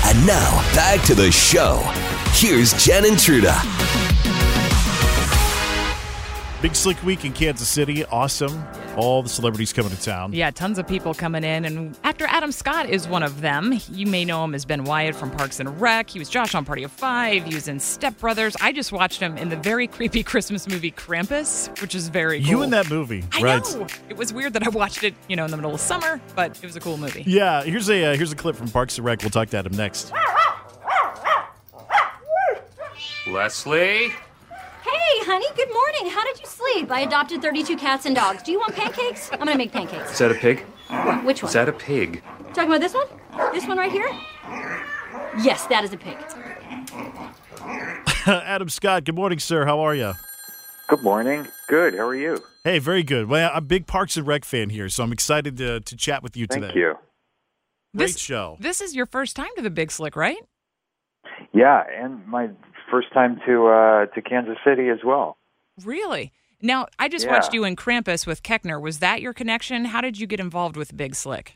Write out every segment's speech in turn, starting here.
And now, back to the show. Here's Jen and Truda. Big Slick Week in Kansas City. Awesome. All the celebrities coming to town. Yeah, tons of people coming in. And actor Adam Scott is one of them. You may know him as Ben Wyatt from Parks and Rec. He was Josh on Party of Five. He was in Step Brothers. I just watched him in the very creepy Christmas movie Krampus, which is very cool. You in that movie, I right? know. It was weird that I watched it, in the middle of summer, but it was a cool movie. Yeah, here's a clip from Parks and Rec. We'll talk to Adam next. Leslie? Hey, honey, good morning. How did you sleep? I adopted 32 cats and dogs. Do you want pancakes? I'm gonna make pancakes. Is that a pig? Which one? Is that a pig? Talking about this one? This one right here? Yes, that is a pig. Adam Scott, good morning, sir. How are you? Good morning. Good. How are you? Hey, very good. Well, I'm a big Parks and Rec fan here, so I'm excited to chat with you today. Thank you. Great show. This is your first time to the Big Slick, right? Yeah, and my first time to Kansas City as well. Really? Now, I just watched you in Krampus with Keckner. Was that your connection? How did you get involved with Big Slick?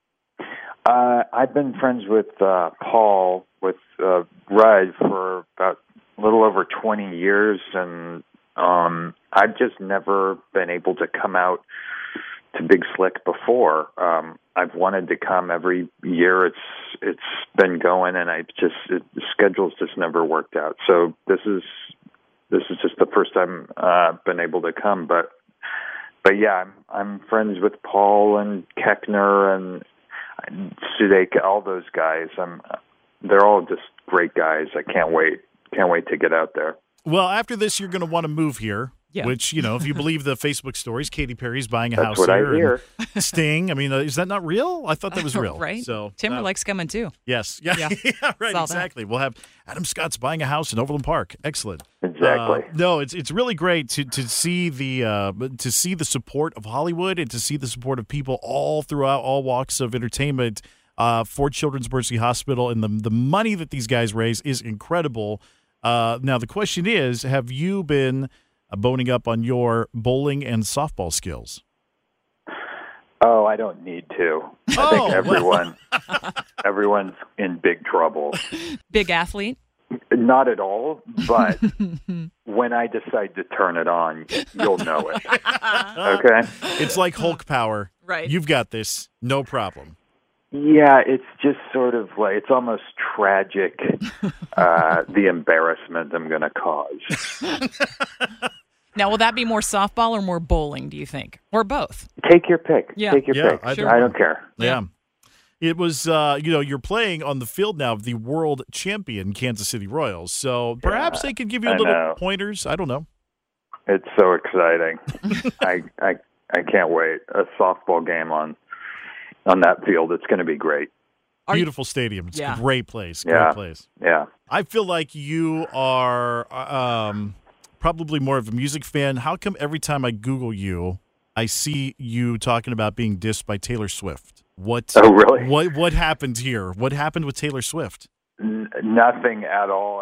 I've been friends with Paul, with Rudd, for about a little over 20 years, and I've just never been able to come out to Big Slick before. I've wanted to come every year. It's been going, and the schedule's just never worked out. So this is just the first time I've been able to come. But yeah, I'm friends with Paul and Keckner and Sudeika, all those guys. They're all just great guys. I can't wait to get out there. Well, after this, you're going to want to move here. Yeah. Which, if you believe the Facebook stories, Katy Perry's buying a That's house what here. I hear. And Sting. I mean, is that not real? I thought that was real. Right. So Timberlake's coming too. Yes. Yeah. Yeah. Yeah, right. Saw Exactly. We'll have Adam Scott's buying a house in Overland Park. Excellent. Exactly. No, it's really great to see the support of Hollywood and to see the support of people all throughout all walks of entertainment for Children's Mercy Hospital, and the money that these guys raise is incredible. Now the question is, have you been boning up on your bowling and softball skills? Oh, I don't need to. I think everyone's in big trouble. Big athlete? Not at all, but when I decide to turn it on, you'll know it. Okay? It's like Hulk power. Right. You've got this. No problem. Yeah, it's just sort of like, it's almost tragic, the embarrassment I'm going to cause. Now, will that be more softball or more bowling, do you think? Or both? Take your pick. Yeah. Take your Yeah, pick. sure. I don't care. Yeah. It was, you're playing on the field now of the world champion Kansas City Royals. So perhaps they could give you I little know. pointers. I don't know. It's so exciting. I can't wait. A softball game on that field. It's going to be great. Beautiful stadium. It's Yeah. a great place. Great Yeah. place. Yeah. I feel like you are probably more of a music fan. How come every time I Google you, I see you talking about being dissed by Taylor Swift? What? Oh, really? What happened here? What happened with Taylor Swift? Nothing at all.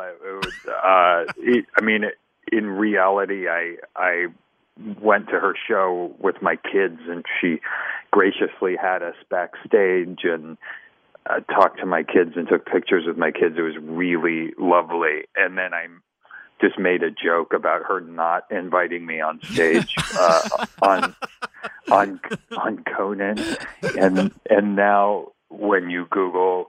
In reality, I went to her show with my kids, and she graciously had us backstage and talked to my kids and took pictures with my kids. It was really lovely. And then I just made a joke about her not inviting me on stage on Conan, and now when you Google,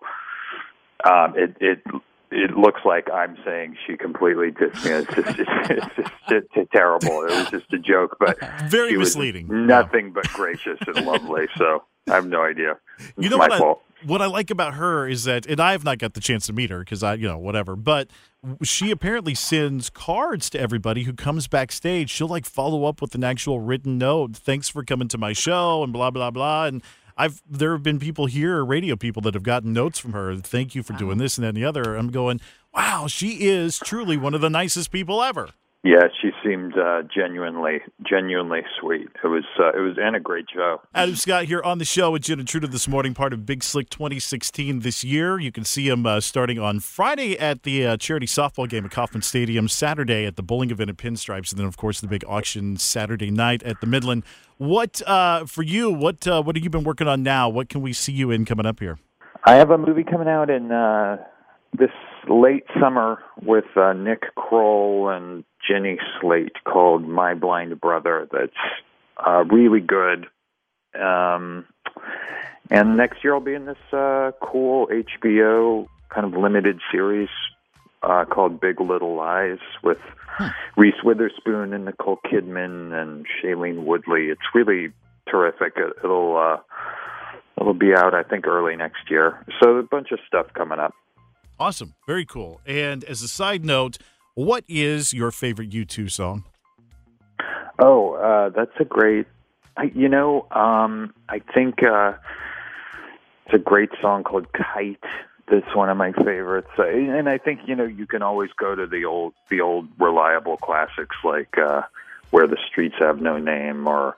it looks like I'm saying she completely dissed me. It's just terrible. It was just a joke, but Very she was misleading. nothing but gracious and lovely. So I have no idea. It's You know my what fault. what I like about her is that, and I have not got the chance to meet her because whatever, but she apparently sends cards to everybody who comes backstage. She'll follow up with an actual written note. Thanks for coming to my show and blah, blah, blah. And there have been people here, radio people, that have gotten notes from her. Thank you for doing this and that and the other. I'm going, wow, she is truly one of the nicest people ever. Yeah, she seemed genuinely sweet. It was and a great show. Adam Scott here on the show with Jen and Truda this morning, part of Big Slick 2016 this year. You can see him starting on Friday at the charity softball game at Kauffman Stadium, Saturday at the bowling event at Pinstripes, and then, of course, the big auction Saturday night at the Midland. What, for you, what have you been working on now? What can we see you in coming up here? I have a movie coming out in this late summer with Nick Kroll and Jenny Slate called My Blind Brother that's really good. And next year I'll be in this cool HBO kind of limited series called Big Little Lies with Reese Witherspoon and Nicole Kidman and Shailene Woodley. It's really terrific. It'll be out, I think, early next year. So a bunch of stuff coming up. Awesome. Very cool. And as a side note, what is your favorite U2 song? Oh, that's a great... I think it's a great song called Kite. That's one of my favorites. And I think, you can always go to the old reliable classics like Where the Streets Have No Name or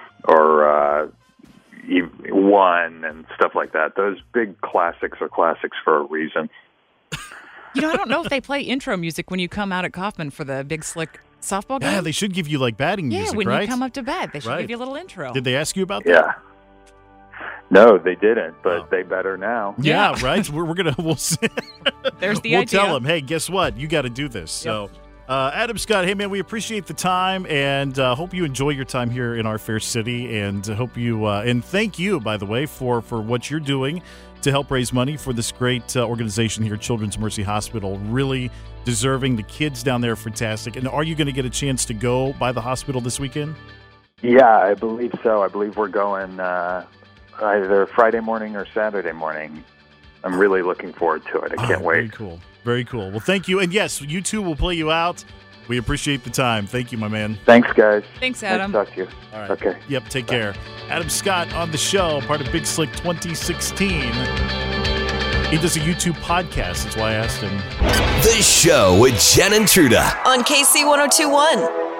One and stuff like that. Those big classics are classics for a reason. I don't know if they play intro music when you come out at Kaufman for the Big Slick softball game. Yeah, they should give you like batting music, when right? you come up to bat, they should give you a little intro. Did they ask you about that? Yeah. No, they didn't, but they better now. Yeah, right? We'll see. There's the we'll idea. tell them, hey, guess what? You got to do this. Yep. So, Adam Scott, hey, man, we appreciate the time and hope you enjoy your time here in our fair city and hope you, and thank you, by the way, for what you're doing to help raise money for this great organization here, Children's Mercy Hospital. Really deserving. The kids down there are fantastic. And are you going to get a chance to go by the hospital this weekend? Yeah, I believe so. I believe we're going either Friday morning or Saturday morning. I'm really looking forward to it. I can't wait. Very cool. Very cool. Well, thank you. And yes, U2 will play you out. We appreciate the time. Thank you, my man. Thanks, guys. Thanks, Adam. Nice to talk to you. All right. Okay. Yep, take care. Adam Scott on the show, part of Big Slick 2016. He does a YouTube podcast. That's why I asked him. The Show with Jen and Truda on KC 102.1.